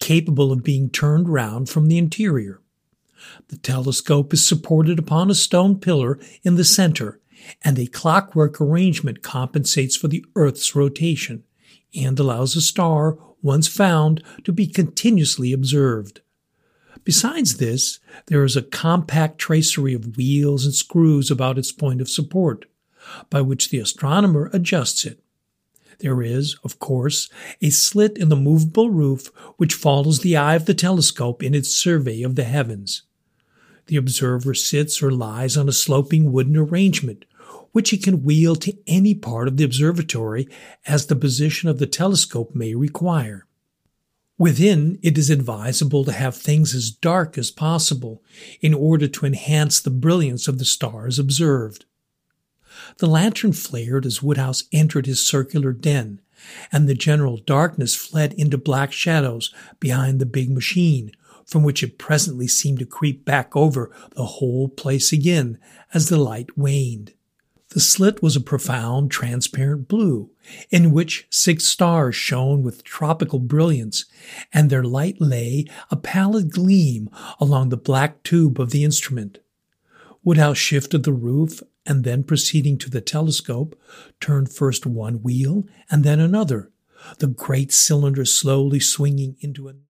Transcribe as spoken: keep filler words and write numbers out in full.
capable of being turned round from the interior. The telescope is supported upon a stone pillar in the center, and a clockwork arrangement compensates for the Earth's rotation and allows a star, once found, to be continuously observed. Besides this, there is a compact tracery of wheels and screws about its point of support, by which the astronomer adjusts it. There is, of course, a slit in the movable roof which follows the eye of the telescope in its survey of the heavens. The observer sits or lies on a sloping wooden arrangement, which he can wheel to any part of the observatory as the position of the telescope may require. Within, it is advisable to have things as dark as possible in order to enhance the brilliance of the stars observed. The lantern flared as Woodhouse entered his circular den, and the general darkness fled into black shadows behind the big machine, from which it presently seemed to creep back over the whole place again as the light waned. The slit was a profound, transparent blue, in which six stars shone with tropical brilliance, and their light lay a pallid gleam along the black tube of the instrument. Woodhouse shifted the roof, and then proceeding to the telescope, turned first one wheel and then another, the great cylinder slowly swinging into a